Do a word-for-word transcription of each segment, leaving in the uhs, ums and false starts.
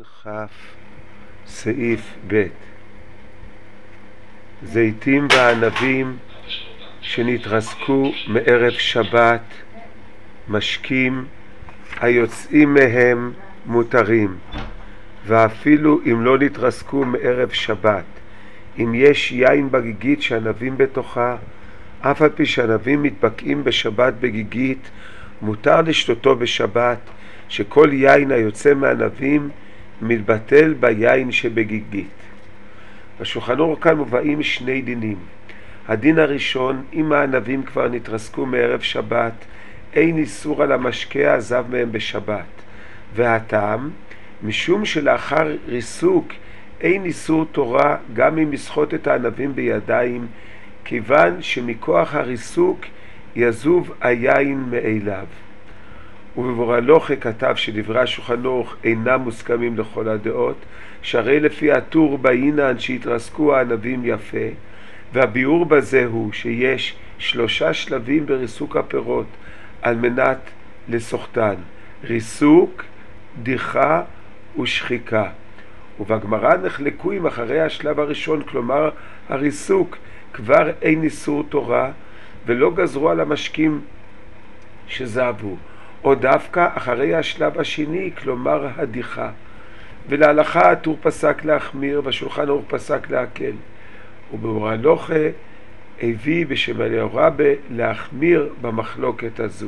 כ' סעיף ב' זיתים וענבים שנתרסקו מערב שבת, משקים היוצאים מהם מותרים, ואפילו אם לא נתרסקו מערב שבת, אם יש יין בגיגית שענבים בתוכה, אף על פי שענבים מתבקעים בשבת בגיגית, מותר לשתותו בשבת, שכל יין היוצא מענבים מתבטל ביין שבגיגית. בשולחן אורוך כאן מובאים שני דינים. הדין הראשון, אם הענבים כבר נתרסקו מערב שבת, אין איסור על המשקה העזב מהם בשבת. והטעם, משום שלאחר ריסוק אין איסור תורה גם אם יסחוט את הענבים בידיים, כיוון שמכוח הריסוק יזוב היין מאליו. ובמורה הלוכה כתב שדברי השולחן אורוך אינם מוסכמים לכל הדעות, שהרי לפי הטור בעינן שהתרסקו הענבים יפה, והביאור בזה הוא שיש שלושה שלבים בריסוק הפירות על מנת לסוחטן: ריסוק, דיחה ושחיקה. ובגמרא נחלקו אם אחרי השלב הראשון, כלומר הריסוק, כבר אין איסור תורה ולא גזרו על המשקים שזבו, או דווקא אחרי השלב השני, כלומר הדיחה. ולהלכה הטור פסק להחמיר והשולחן אורוך פסק להקל. ובמורה הלוכה הביא בשם אליהו רבה להחמיר במחלוקת הזו.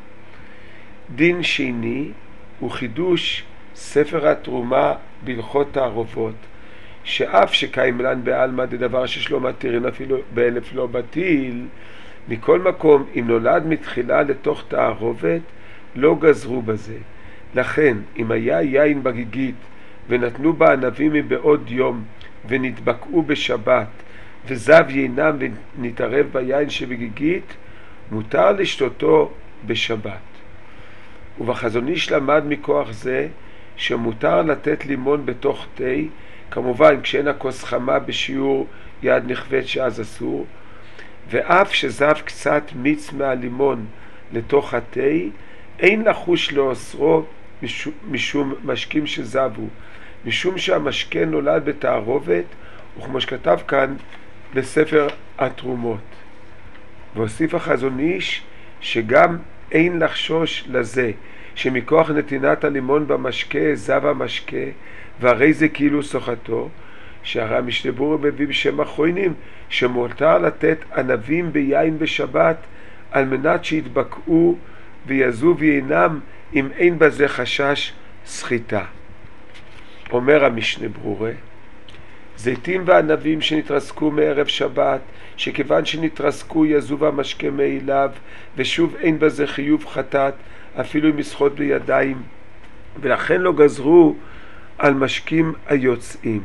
דין שני הוא חידוש ספר התרומה בהלכות תערובות, שאף שקיים לן בעלמא דדבר ששלא מתירין אפילו באלף לא בטיל, מכל מקום אם נולד מתחילה לתוך תערובת לא גזרו בזה. לכן אם היה יין בגיגית ונתנו בה ענבים מבעוד יום ונתבקעו בשבת וזב יינם ונתערב ביין שבגיגית, מותר לשתותו בשבת. ובחזון איש למד מכוח זה שמותר לתת לימון בתוך תה, כמובן כשאין הכוס חמה בשיעור יד נכבד שאז אסור, ואף שזב קצת מיץ מהלימון לתוך התה, אין לחוש לאוסרו משום, משום משקים שזבו, משום שהמשקה נולד בתערובת, וכמו שכתב כאן בספר התרומות. והוסיף החזון איש שגם אין לחשוש לזה שמכוח נתינת הלימון במשקה זב המשקה, והרי זה כאילו סוחתו, שהרי המשנה ברורה מביא בשם אחרונים שמותר לתת ענבים ביין בשבת על מנת שיתבקעו ויזוב יינם אם אין בזה חשש סחיטה. אומר המשנה ברורה, זיתים וענבים שנתרסקו מערב שבת, שכיוון שנתרסקו יזוב המשקה מאליו, ושוב אין בזה חיוב חטאת אפילו אם יסחוט בידיים, ולכן לא גזרו על משקים היוצאים.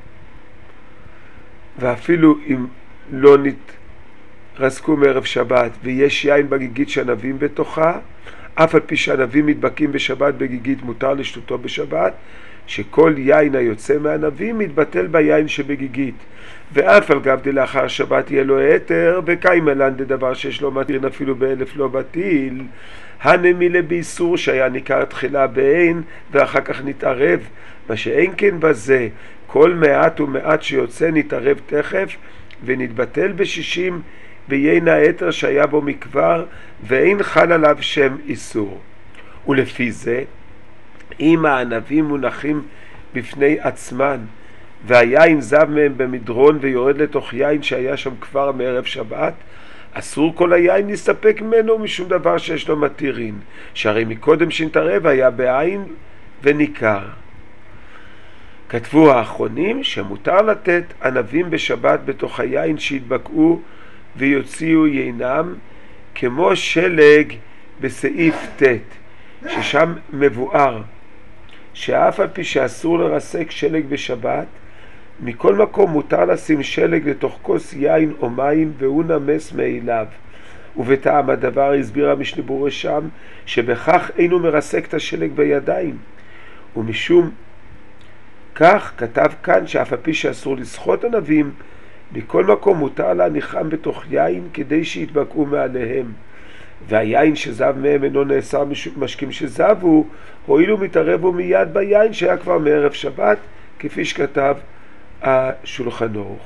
ואפילו אם לא נתרסקו מערב שבת ויש יין בגיגית שענבים בתוכה, אף על פי שענבים מתבקעים בשבת בגיגית מותר לשתותו בשבת, שכל יין היוצא מהענבים מתבטל ביין שבגיגית. ואף על גב דלאחר שבת יהיה לו היתר, וקיים אלן דדבר שיש לו מתירין אפילו באלף לא בטיל, הנמילה באיסור שהיה ניכר תחילה בעין ואחר כך נתערב, מה שאין כן בזה, כל מעט ומעט שיוצא נתערב תכף ונתבטל בשישים ביין היתר שהיה בו מכבר, ואין חל עליו שם איסור. ולפי זה, אם הענבים מונחים בפני עצמן והיין זב מהם במדרון ויורד לתוך יין שהיה שם כבר מערב שבת, אסור כל היין להסתפק ממנו משום דבר שיש לו מתירין, שהרי מקודם שנתערב היה בעין וניכר. כתבו האחרונים שמותר לתת ענבים בשבת בתוך היין שהתבקעו ויוציאו יינם, כמו שלג בסעיף ט', ששם מבואר שאף על פי שאסור לרסק שלג בשבת, מכל מקום מותר לשים שלג לתוך כוס יין או מים והוא נמס מאליו. ובטעם הדבר הסביר המשנה ברורה שם שבכך אינו מרסק את השלג בידיים, ומשום כך כתב כאן שאף על פי שאסור לסחוט ענבים, מכל מקום מותר להניחם בתוך יין כדי שיתבקעו מעליהם. והיין שזב מהם אינו נאסר משקים שזבו, הואילו מתערבו מיד ביין שהיה כבר מערב שבת, כפי שכתב השולחן ערוך.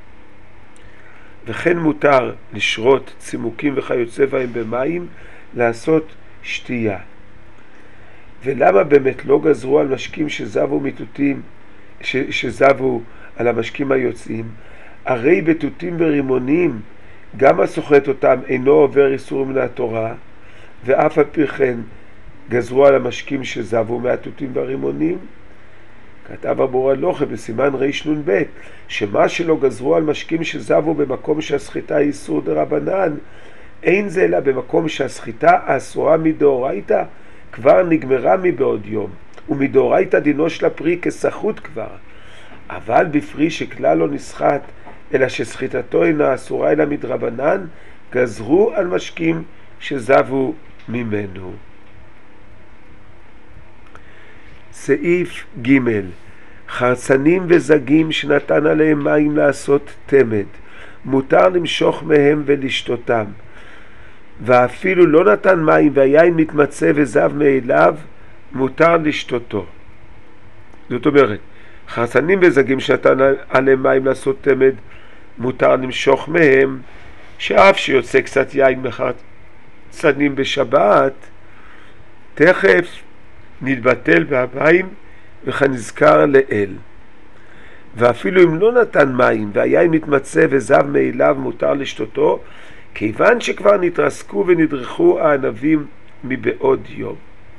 וכן מותר לשרות צימוקים וכיוצא בהם במים, לעשות שתייה. ולמה באמת לא גזרו על משקים שזבו מתותים, ש, שזבו על המשקים היוצאים? הרי בתותים ורימונים גם הסוחט אותם אינו עובר איסור מן התורה, ואף על פי כן גזרו על המשקים שזבו מהתותים והרימונים. כתב אבו הלוכה בסימן רנ"ב שמה שלא גזרו על משקים שזבו במקום שהסחיטה היא איסור דרבנן, אין זה אלא במקום שהסחיטה האסורה מדאורייתא כבר נגמרה מבעוד יום, ומדאורייתא דינו של הפרי כסחוט כבר. אבל בפרי שכלל לא נסחט אלא שסחיטתו אינה אסורה אלא מדרבנן, גזרו על משקים שזבו ממנו. סעיף ג' חרצנים וזגים שנתן עליהם מים לעשות תמד, מותר למשוך מהם ולשתותם, ואפילו לא נתן מים והיין מתמצא וזב מאליו, מותר לשתותו. זאת אומרת, חרצנים וזגים שנתן עליהם מים לעשות תמד, מותר למשוך מהם, שאף שיוצא קצת יין מחרצנים בשבת, תכף נתבטל בהמים וכנזכר לאל. ואפילו אם לא נתן מים והיין מתמצא וזב מאליו, מותר לשתותו, כיוון שכבר נתרסקו ונדרכו הענבים מבעוד יום.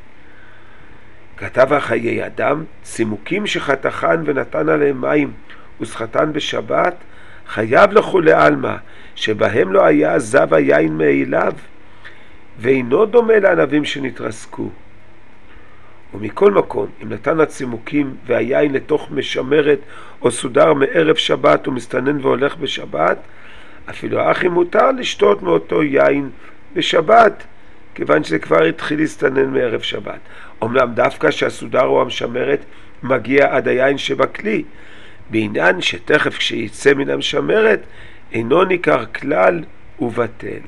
כתב החיי אדם, צימוקים שחתכן ונתן עליהם מים וסחטן בשבת, חייב לכולי עלמא שבהם לא היה זב היין מאליו, ואינו דומה לענבים שנתרסקו. ומכל מקום, אם נתן הצימוקים והיין לתוך משמרת או סודר מערב שבת ומסתנן והולך בשבת, אפילו אחי מותר לשתות מאותו יין בשבת, כיוון שזה כבר התחיל להסתנן מערב שבת. אומנם דווקא שהסודר או המשמרת מגיע עד היין שבכלי, בעניין שתכף כשיצא מן המשמרת אינו ניכר כלל ובטל.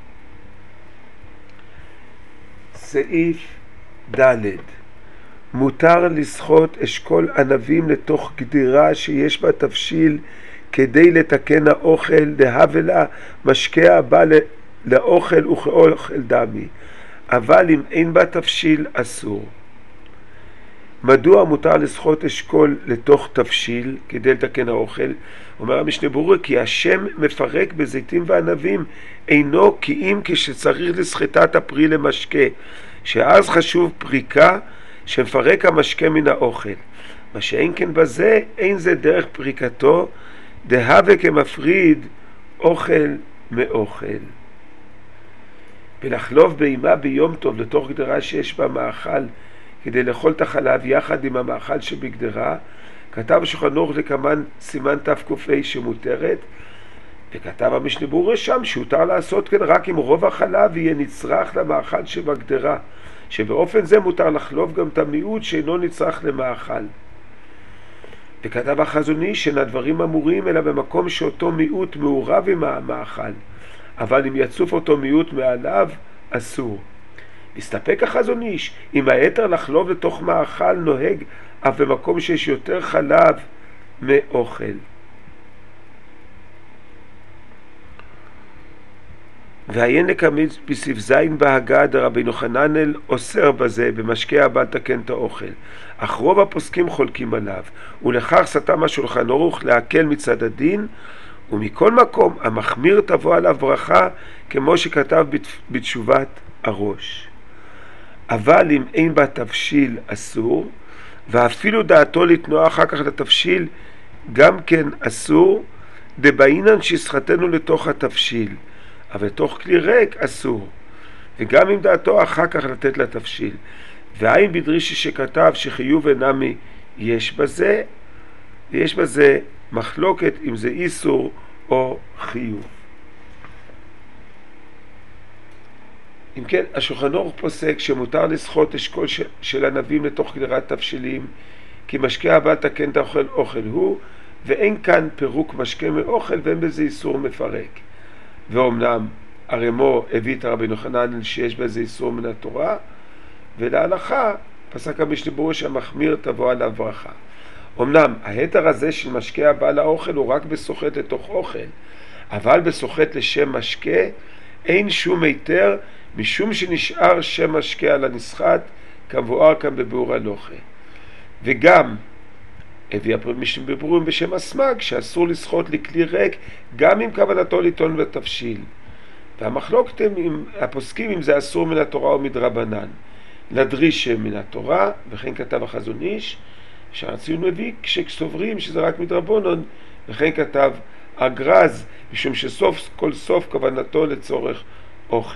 סעיף ד' מותר לסחוט אשכול ענבים לתוך גדירה שיש בה תבשיל כדי לתקן האוכל, דהבלה משקה הבא לאוכל וכאוכל דמי, אבל אם אין בה תבשיל אסור. מדוע מותר לסחוט אשכול לתוך תבשיל כדי לתקן האוכל? אומר המשנה ברורה, כי השם מפרק בזיתים וענבים אינו כי אם כשצריך לסחיטת הפרי למשקה, שאז חשוב פריקה שמפרק המשקה מן האוכל. מה שאין כן בזה, אין זה דרך פריקתו, דהווה כמפריד אוכל מאוכל. ולחלוב בהמה ביום טוב לתוך גדרה שיש בה מאכל כדי לאכול את החלב יחד עם המאכל שבגדרה, כתב השולחן ערוך לקמן סימן תק"ה שמותרת, וכתב המשנה ברורה שם שהותר לעשות כן רק אם רוב החלב יהיה נצרך למאכל שבגדרה, שבאופן זה מותר לחלוב גם את המיעוט שאינו נצרך למאכל. וכתב החזון איש שאין הדברים אמורים אלא במקום שאותו מיעוט מעורב עם המאכל, אבל אם יצוף אותו מיעוט מעליו אסור. מסתפק החזון איש אם היתר לחלוב לתוך מאכל נוהג אף במקום שיש יותר חלב מאוכל. והעיין לקמיץ בסעיף זין בהגה דרבנו חננאל אוסר בזה במשקה הבא לתקן את האוכל, אך רוב הפוסקים חולקים עליו, ולכך סתם השולחן ערוך להקל מצד הדין, ומכל מקום המחמיר תבוא עליו ברכה כמו שכתב בתשובת הראש. אבל אם אין בה תבשיל אסור, ואפילו דעתו לתנוע אחר כך לתבשיל גם כן אסור, דבעינן שסחטנו לתוך התבשיל, אבל לתוך כלי ריק אסור, וגם אם דעתו אחר כך לתת לתבשיל. והאין בדרישי שכתב שחיוב ונמי יש בזה, יש בזה מחלוקת אם זה איסור או חיוב. אם כן, השולחן ערוך פוסק שמותר לסחוט אשכול של, של ענבים לתוך גדרת תבשילים, כי משקה הבא תקן את האוכל אוכל הוא, ואין כאן פירוק משקה מאוכל ואין בזה איסור מפרק. ואומנם הרמו הביא את רבי יוחנן שיש בזה איסור מן התורה, ולהלכה פסק המשנה ברורה שהמחמיר תבוא עליו ברכה. אמנם ההיתר הזה של משקה הבא לאוכל הוא רק בסוחט לתוך אוכל, אבל בסוחט לשם משקה אין שום היתר, משום שנשאר שם משקה על הנסחט, כמבואר כאן בביאור הלכה. וגם הביא המשנה בבירורים בשם הסמג שאסור לסחוט לכלי ריק גם עם כוונתו לטעון בתבשיל. והמחלוקת עם הפוסקים אם זה אסור מן התורה או מדרבנן. לדריש מן התורה, וכן כתב החזון איש, שהציון מביא כשסוברים שזה רק מדרבנן, וכן כתב הגרז, משום שסוף כל סוף כוונתו לצורך אוכל.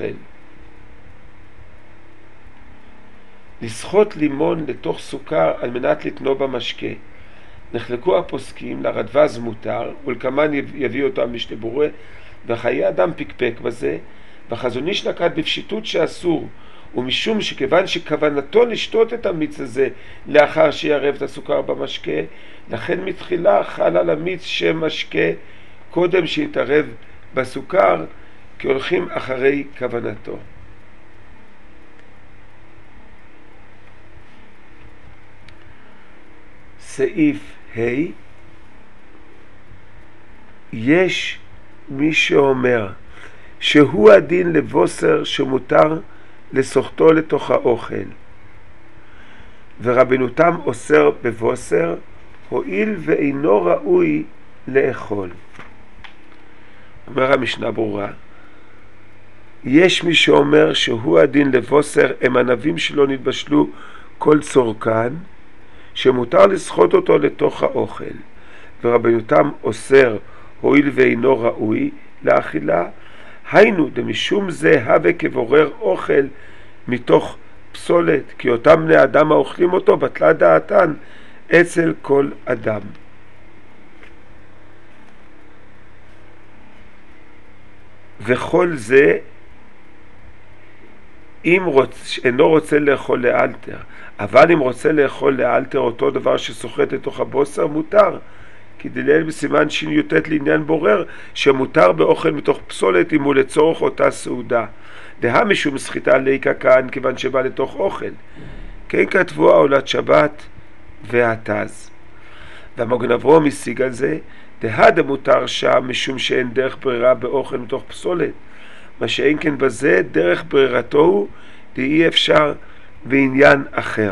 לסחוט לימון לתוך סוכר על מנת לתנו במשקה. נחלקו הפוסקים, לרדב"ז מותר, ולכמן יביא אותו המשנה ברורה, וחיי אדם פקפק בזה, והחזון איש נקט בפשיטות שאסור, ומשום שכיוון שכוונתו לשתות את המיץ הזה לאחר שיערב את הסוכר במשקה, לכן מתחילה חל על המיץ שם משקה קודם שיתערב בסוכר, כי הולכים אחרי כוונתו. סעיף ה' יש מי שאומר שהוא הדין לבוסר שמותר לסוחטו לתוך האוכל, ורבנו תם אוסר בבוסר הואיל ואינו ראוי לאכול. אומר המשנה ברורה, יש מי שאומר שהוא הדין לבוסר הם ענבים שלא נתבשלו כל צורכן, שמותר לסחוט אותו לתוך האוכל, ורבנו תם אוסר הואיל ואינו ראוי לאכילה, היינו דמשום זה הווה כבורר אוכל מתוך פסולת, כי אותם בני אדם האוכלים אותו בטלה דעתן אצל כל אדם. וכל זה אם רוצ, אינו רוצה לאכול לאלתר, אבל אם רוצה לאכול לאלתר אותו דבר שסוחט לתוך הבוסר מותר, כי דליל בסימן שי"ט לעניין בורר שמותר באוכל מתוך פסולת אם הוא לצורך אותה סעודה. דה משום סחיטה ליקה כאן כיוון שבא לתוך אוכל. כן כתבו העולת שבת והתז. והמגן אברהם השיג על זה, דה דמותר שם משום שאין דרך ברירה באוכל מתוך פסולת. מה שאין כן בזה דרך ברירתו הוא דאי אפשר בעניין אחר.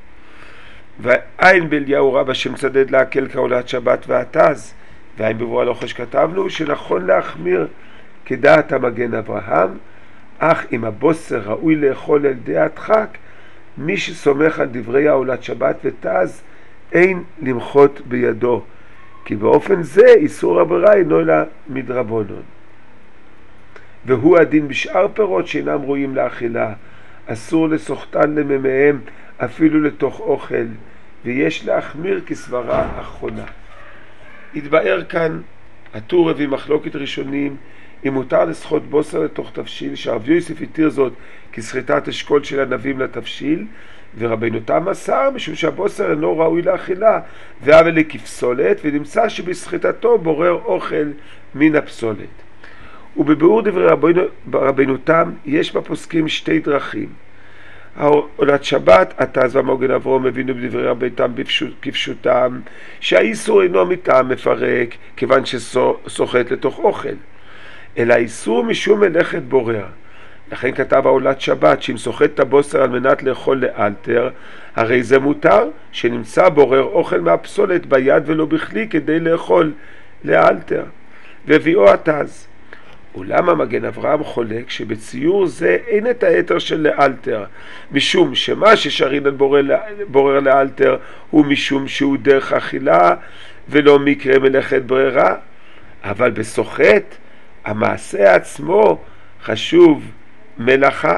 ואין באליהו רבא שמצדד להקל כעולת שבת והתז, ואין בבוא הלוחה שכתבנו שנכון להחמיר כדעת המגן אברהם, אך אם הבוסר ראוי לאכול על ידי הדחק, מי שסומך על דברי העולת שבת ותז אין למחות בידו, כי באופן זה איסור הברירה אינו אלא מדרבנן. והוא הדין בשאר פירות שאינם ראויים לאכילה, אסור לסוחטן למימיהם אפילו לתוך אוכל, ויש להחמיר כסברה אחרונה. התבאר כאן הטור הביא מחלוקת ראשונים אם מותר לסחוט בוסר לתוך תבשיל, שהרב יוסף התיר זאת כסחיטת אשכול של ענבים לתבשיל, ורבנו תם אסר משום שהבוסר אינו ראוי לאכילה והווה לכפסולת, ונמצא שבסחיטתו בורר אוכל מן הפסולת. ובביאור דברי רבנו, רבנו תם יש בפוסקים שתי דרכים. העולת שבת התז והמגן אברהם הבינו בדברי רבנו תם כפשוטם שהאיסור אינו מטעם מפרק כיוון שסוחט לתוך אוכל, אלא האיסור משום מלאכת בורר. לכן כתב העולת שבת שאם סוחט את הבוסר על מנת לאכול לאלתר, הרי זה מותר שנמצא בורר אוכל מהפסולת ביד ולא בכלי כדי לאכול לאלתר. והביאו התז. אולם המגן אברהם חולק שבציור זה אין את היתר של לאלתר, משום שמה ששרין על בורר, בורר לאלתר הוא משום שהוא דרך אכילה ולא מקרה מלאכת ברירה, אבל בסוחט המעשה עצמו חשוב מלאכה.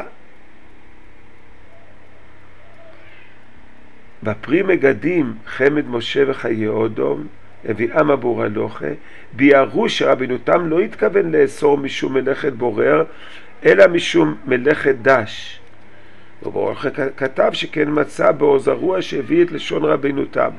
בפרי מגדים חמד משה וחיי אודום הביאם אבור הלוכה ביארו שרבנו תם לא התכוון לאסור משום מלאכת בורר אלא משום מלאכת דש. וברור כתב שכן מצא באור זרוע שהביא את לשון רבנו תם,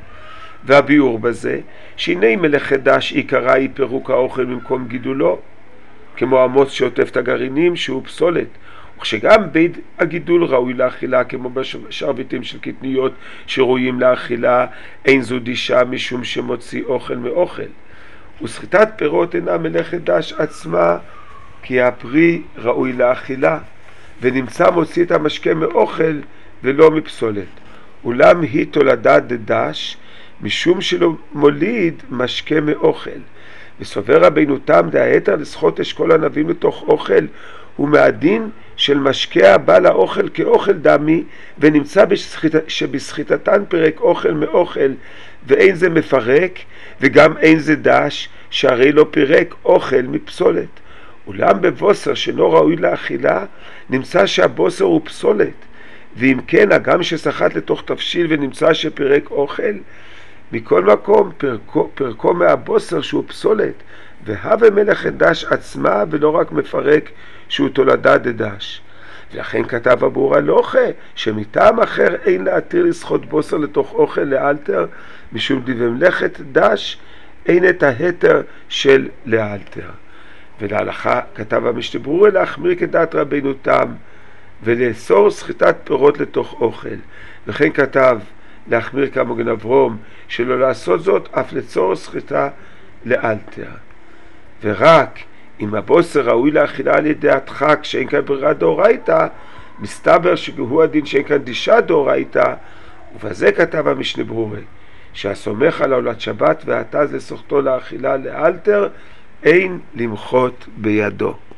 והביאור בזה שהנה מלאכת דש עיקרה היא פירוק האוכל במקום גידולו, כמו המוץ שעוטף את הגרעינים שהוא פסולת, וכשגם בית הגידול ראוי לאכילה כמו בשרביטים של קטניות שראויים לאכילה, אין זו דישה משום שמוציא אוכל מאוכל. וסחיטת פירות אינה מלאכת דש עצמה, כי הפרי ראוי לאכילה, ונמצא מוציא את המשקה מאוכל ולא מפסולת. אולם היא תולדה דדש, משום שלא מוליד משקה מאוכל. וסובר רבינו תם דהיתר לסחוט אשכול ענבים לתוך אוכל, הוא מהדין של משקה הבא לאוכל כאוכל דמי, ונמצא בשחיט... שבסחיטתן פרק אוכל מאוכל, ואין זה מפרק, וגם אין זה דש, שהרי לא פירק אוכל מפסולת. אולם בבוסר שאינו ראוי לאכילה, נמצא שהבוסר הוא פסולת, ואם כן, הגם שסחט לתוך תבשיל ונמצא שפירק אוכל, מכל מקום פרקו, פרקו מהבוסר שהוא פסולת, והווה מלאכת דש עצמה ולא רק מפרק שהוא תולדה דדש. ולכן כתב אבור הלוכה שמטעם אחר אין להתיר לסחוט בוסר לתוך אוכל לאלתר, משום דבמלאכת דש אין את ההתר של לאלתר. ולהלכה כתב המשנה ברורה להחמיר כדעת רבינו תם ולאסור סחיטת פירות לתוך אוכל, וכן כתב להחמיר כמגן אברום שלא לעשות זאת אף לצורך סחיטה לאלתר. ורק אם הבוסר ראוי לאכילה על ידי הדחק שאין כאן ברירה דאורייתא, מסתבר שהוא הדין שאין כאן דישה דאורייתא. ובזה כתב המשנה ברורה שהסומך על עולת שבת והתז לסוחתו לאכילה לאלתר אין למחות בידו.